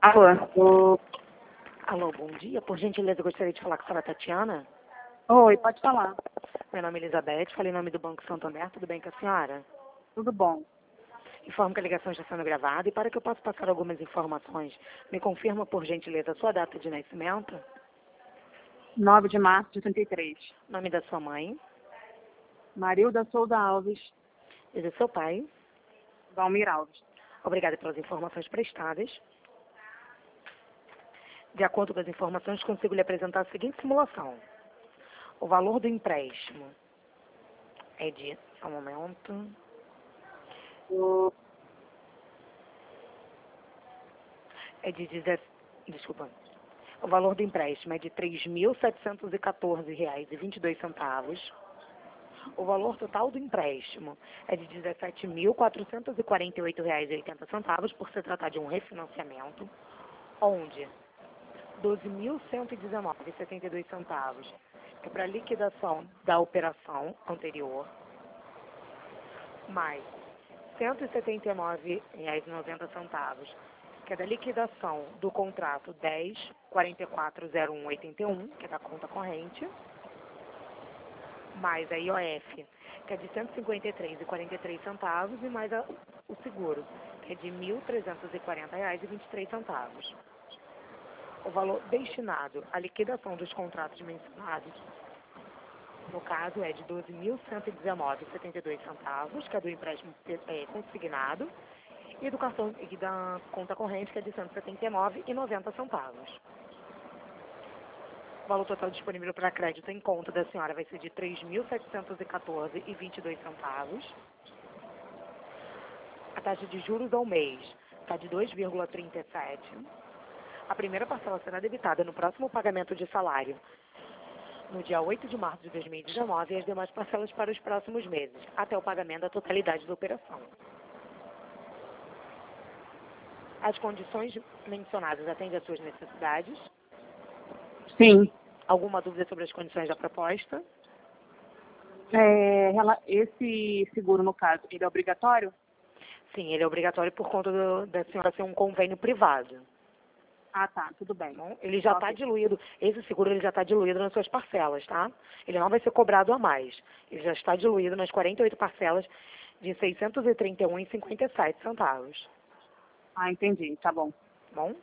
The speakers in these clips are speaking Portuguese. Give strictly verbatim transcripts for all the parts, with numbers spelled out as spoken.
Alô? Alô, bom dia. Por gentileza, eu gostaria de falar com a senhora Tatiana. Oi, pode falar. Meu nome é Elizabeth, falei em nome do Banco Santander. Tudo bem com a senhora? Tudo bom. Informo que a ligação está sendo gravada e para que eu possa passar algumas informações, me confirma, por gentileza, a sua data de nascimento, nove de março de trinta e três. nome da sua mãe Marilda Souza Alves, e do seu pai. Valmir Alves. Obrigada pelas informações prestadas. De acordo com as informações, consigo lhe apresentar a seguinte simulação. O valor do empréstimo é de... Só um momento... É de... Desculpa. O valor do empréstimo é de três mil setecentos e quatorze reais e vinte e dois centavos. O valor total do empréstimo é de dezessete mil quatrocentos e quarenta e oito reais e oitenta centavos, por se tratar de um refinanciamento, onde doze mil cento e dezenove reais e setenta e dois centavos é para liquidação da operação anterior, mais cento e setenta e nove reais e noventa centavos, que é da liquidação do contrato dez quarenta e quatro zero um oitenta e um, que é da conta corrente, mais a I O F, que é de cento e cinquenta e três reais e quarenta e três centavos, e mais a, o seguro, que é de mil trezentos e quarenta reais e vinte e três centavos. O valor destinado à liquidação dos contratos mencionados, no caso, é de doze mil cento e dezenove reais e setenta e dois centavos, que é do empréstimo é, consignado, e do cartão e da conta corrente, que é de cento e setenta e nove reais e noventa centavos. O valor total disponível para crédito em conta da senhora vai ser de três mil setecentos e quatorze reais e vinte e dois centavos. A taxa de juros ao mês está de dois vírgula trinta e sete. A primeira parcela será debitada no próximo pagamento de salário, no dia oito de março de dois mil e dezenove, e as demais parcelas para os próximos meses, até o pagamento da totalidade da operação. As condições mencionadas atendem às suas necessidades? Sim. Alguma dúvida sobre as condições da proposta? É, rela- esse seguro, no caso, ele é obrigatório? Sim, ele é obrigatório por conta do, da senhora ser um convênio privado. Ah, tá, tudo bem. Bom, ele já está Ok. diluído, esse seguro ele já está diluído nas suas parcelas, tá? Ele não vai ser cobrado a mais. Ele já está diluído nas quarenta e oito parcelas de seiscentos e trinta e um reais e cinquenta e sete centavos. Ah, entendi, tá bom. Bom?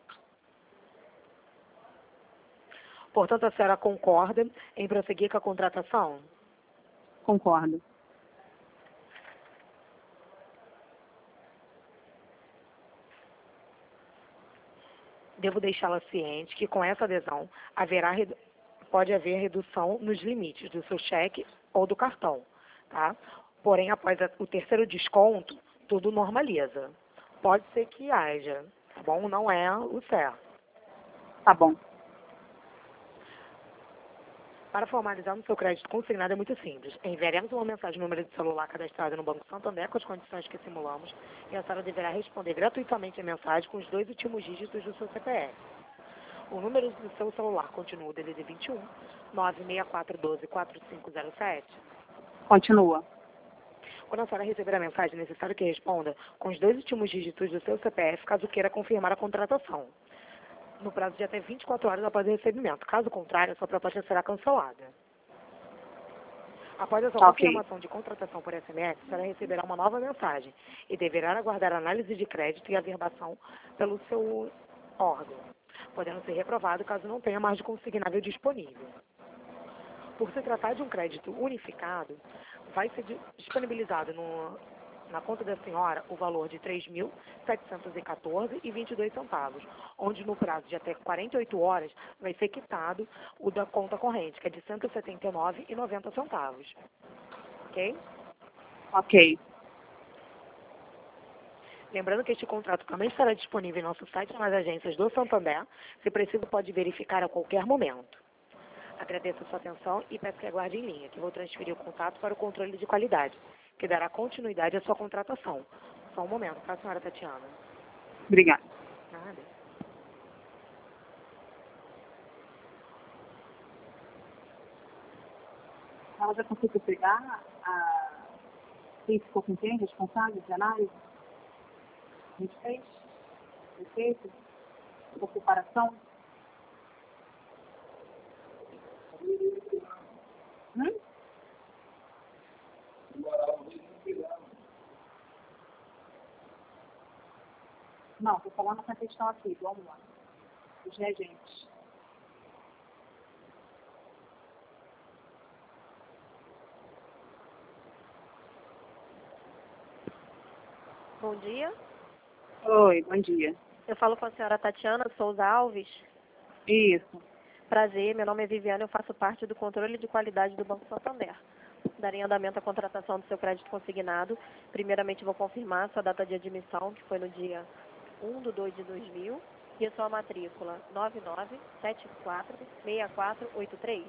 Portanto, a senhora concorda em prosseguir com a contratação? Concordo. Devo deixá-la ciente que com essa adesão haverá, redu- pode haver redução nos limites do seu cheque ou do cartão, tá? Porém, após a- o terceiro desconto, tudo normaliza. Pode ser que haja, tá bom? Não é o certo. Tá bom. Para formalizar no seu crédito consignado é muito simples. Enviaremos uma mensagem no número de celular cadastrado no Banco Santander com as condições que simulamos, e a senhora deverá responder gratuitamente a mensagem com os dois últimos dígitos do seu C P F. O número do seu celular continua o D D D vinte e um, nove seis quatro um dois, quatro cinco zero sete. Continua. Quando a senhora receber a mensagem, é necessário que responda com os dois últimos dígitos do seu C P F, caso queira confirmar a contratação, no prazo de até vinte e quatro horas após o recebimento. Caso contrário, a sua proposta será cancelada. Após a sua Ok. confirmação de contratação por S M S, a senhora receberá uma nova mensagem e deverá aguardar a análise de crédito e averbação pelo seu órgão, podendo ser reprovado caso não tenha margem consignável disponível. Por se tratar de um crédito unificado, vai ser di- disponibilizado no, na conta da senhora o valor de três mil setecentos e quatorze reais e vinte e dois centavos, onde no prazo de até quarenta e oito horas vai ser quitado o da conta corrente, que é de cento e setenta e nove reais e noventa centavos. Ok? Ok. Lembrando que este contrato também estará disponível em nosso site e nas agências do Santander. Se preciso, pode verificar a qualquer momento. Agradeço a sua atenção e peço que aguarde em linha, que vou transferir o contato para o controle de qualidade, que dará continuidade à sua contratação. Só um momento, tá, senhora Tatiana? Obrigada. Nada. Ela já conseguiu pegar a... Quem ficou com quem? Responsável de análise? A gente fez? Perfeito? Ocupação? Hum? Não, estou falando essa questão aqui, vamos lá. Os regentes. Bom dia. Oi, bom dia. Eu falo com a senhora Tatiana Souza Alves. Isso. Prazer, meu nome é Viviane, eu faço parte do controle de qualidade do Banco Santander. Darei andamento à contratação do seu crédito consignado. Primeiramente vou confirmar a sua data de admissão, que foi no dia um de dois de dois mil, e a sua matrícula nove nove sete quatro seis quatro oito três.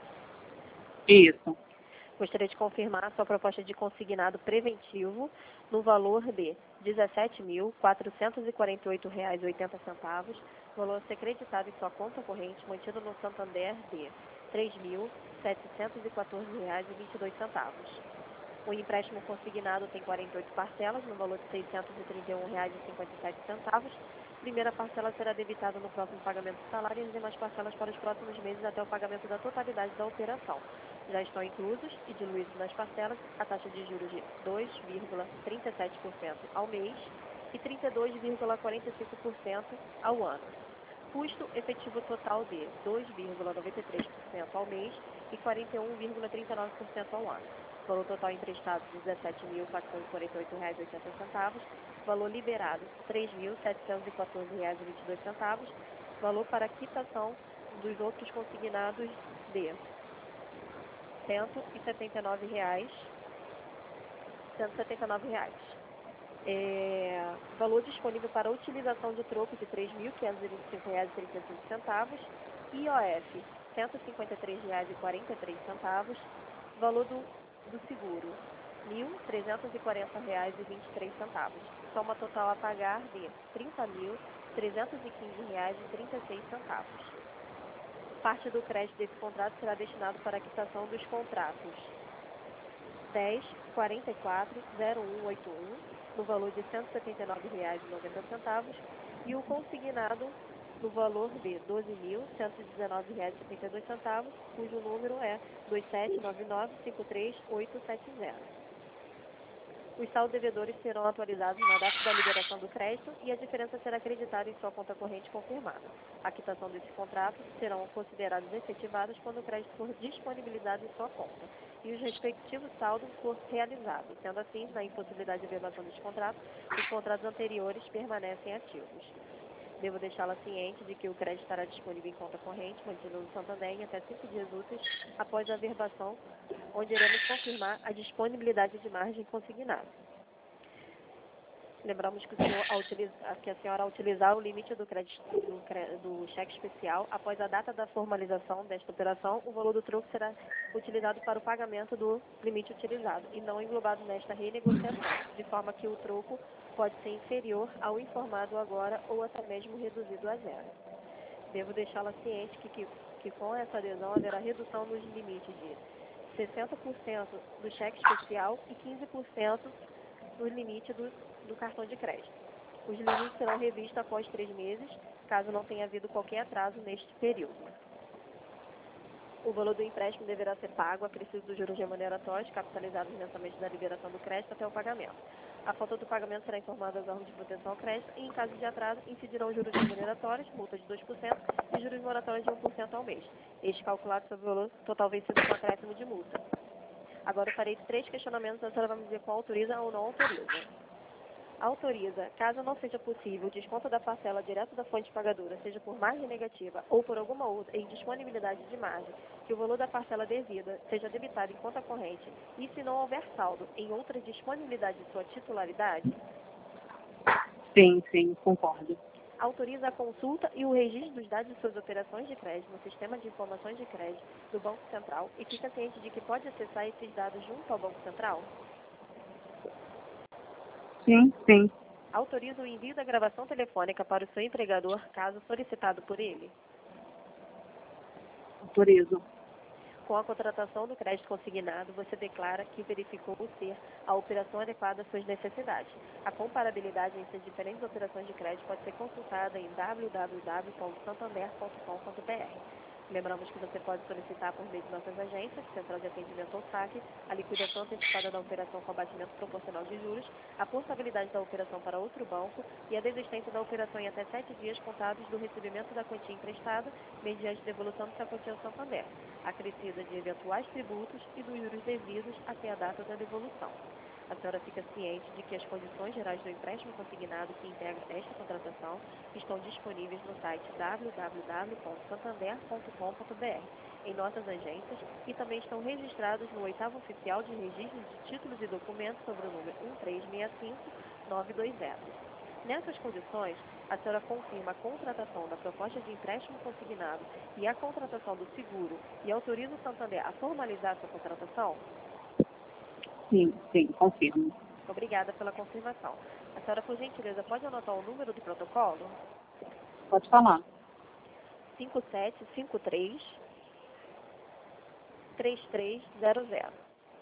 Isso. Gostaria de confirmar a sua proposta de consignado preventivo no valor de dezessete mil quatrocentos e quarenta e oito reais e oitenta centavos, valor a ser creditado em sua conta corrente mantido no Santander de três mil setecentos e quatorze reais e vinte e dois centavos. O empréstimo consignado tem quarenta e oito parcelas no valor de seiscentos e trinta e um reais e cinquenta e sete centavos. Primeira parcela será debitada no próximo pagamento do salário e as demais parcelas para os próximos meses até o pagamento da totalidade da operação. Já estão inclusos e diluídos nas parcelas a taxa de juros de dois vírgula trinta e sete por cento ao mês e trinta e dois vírgula quarenta e cinco por cento ao ano. Custo efetivo total de dois vírgula noventa e três por cento ao mês e quarenta e um vírgula trinta e nove por cento ao ano. Valor total emprestado dezessete mil quatrocentos e quarenta e oito reais e oitenta centavos. Valor liberado três mil setecentos e quatorze reais e vinte e dois centavos. Valor para quitação dos outros consignados de cento e setenta e nove reais. cento e setenta e nove reais. É, valor disponível para utilização de troco de três mil quinhentos e vinte e cinco reais e trinta e cinco centavos. I O F cento e cinquenta e três reais e quarenta e três centavos. Valor do, do seguro mil trezentos e quarenta reais e vinte e três centavos. Soma total a pagar de trinta mil trezentos e quinze reais e trinta e seis centavos. Parte do crédito desse contrato será destinado para a quitação dos contratos dez quarenta e quatro zero um oito um, no valor de cento e setenta e nove reais e noventa centavos, e o consignado no valor de doze mil cento e dezenove reais e setenta e dois centavos, cujo número é dois sete nove nove cinco três oito sete zero. Os saldos devedores serão atualizados na data da liberação do crédito e a diferença será acreditada em sua conta corrente confirmada. A quitação desses contratos serão considerados efetivados quando o crédito for disponibilizado em sua conta e os respectivos saldos for realizados. Sendo assim, na impossibilidade de violação desse contrato, os contratos anteriores permanecem ativos. Devo deixá-la ciente de que o crédito estará disponível em conta corrente, mantido no Santander, em até cinco dias úteis após a averbação, onde iremos confirmar a disponibilidade de margem consignada. Lembramos que, o senhor, ao utilizar, que a senhora, ao utilizar o limite do, crédito, do, cre- do cheque especial, após a data da formalização desta operação, o valor do troco será utilizado para o pagamento do limite utilizado e não englobado nesta renegociação, de forma que o troco pode ser inferior ao informado agora ou até mesmo reduzido a zero. Devo deixá-la ciente que, que, que com essa adesão haverá redução nos limites de sessenta por cento do cheque especial e quinze por cento no limite do, do cartão de crédito. Os limites serão revistos após três meses, caso não tenha havido qualquer atraso neste período. O valor do empréstimo deverá ser pago acrescido dos juros remuneratórios, capitalizados mensalmente da liberação do crédito até o pagamento. A falta do pagamento será informada aos órgãos de proteção ao crédito e, em caso de atraso, incidirão juros remuneratórios, multa de dois por cento e juros moratórios de um por cento ao mês. Este calculado sobre o valor total vencido com acréscimo de multa. Agora eu farei três questionamentos, a senhora vai me dizer qual autoriza ou não autoriza. Autoriza, caso não seja possível, o desconto da parcela direto da fonte pagadora, seja por margem negativa ou por alguma outra indisponibilidade de margem, que o valor da parcela devida seja debitado em conta corrente e, se não houver saldo, em outra disponibilidade de sua titularidade. Sim, sim, concordo. Autoriza a consulta e o registro dos dados de suas operações de crédito no Sistema de Informações de Crédito do Banco Central e fica ciente de que pode acessar esses dados junto ao Banco Central? Sim, sim. Autoriza o envio da gravação telefônica para o seu empregador, caso solicitado por ele? Autorizo. Com a contratação do crédito consignado, você declara que verificou ser a operação adequada às suas necessidades. A comparabilidade entre as diferentes operações de crédito pode ser consultada em w w w ponto santander ponto com ponto b r. Lembramos que você pode solicitar por meio de nossas agências, Central de Atendimento ao Saque, a liquidação antecipada da operação com abatimento proporcional de juros, a portabilidade da operação para outro banco e a desistência da operação em até sete dias contados do recebimento da quantia emprestada, mediante devolução dessa quantia ao Santander, acrescida de eventuais tributos e dos juros devidos até a data da devolução. A senhora fica ciente de que as condições gerais do empréstimo consignado que integra esta contratação estão disponíveis no site w w w ponto santander ponto com ponto b r, em nossas agências, e também estão registrados no oitavo oficial de registro de títulos e documentos sobre o número um três seis cinco nove dois zero. Nessas condições, a senhora confirma a contratação da proposta de empréstimo consignado e a contratação do seguro e autoriza o Santander a formalizar sua contratação? Sim, sim, confirmo. Obrigada pela confirmação. A senhora, por gentileza, pode anotar o número do protocolo? Pode falar. cinco sete cinco três, três três zero zero.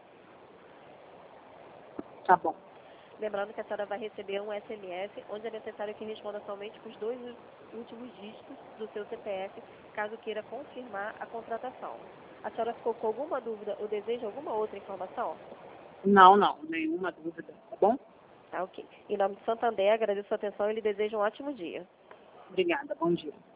Tá bom. Lembrando que a senhora vai receber um S M S, onde é necessário que responda somente com os dois últimos dígitos do seu C P F, caso queira confirmar a contratação. A senhora ficou com alguma dúvida ou deseja alguma outra informação? Não, não, nenhuma dúvida, tá bom? Tá, ok. Em nome de Santander, agradeço a atenção e lhe desejo um ótimo dia. Obrigada, bom dia.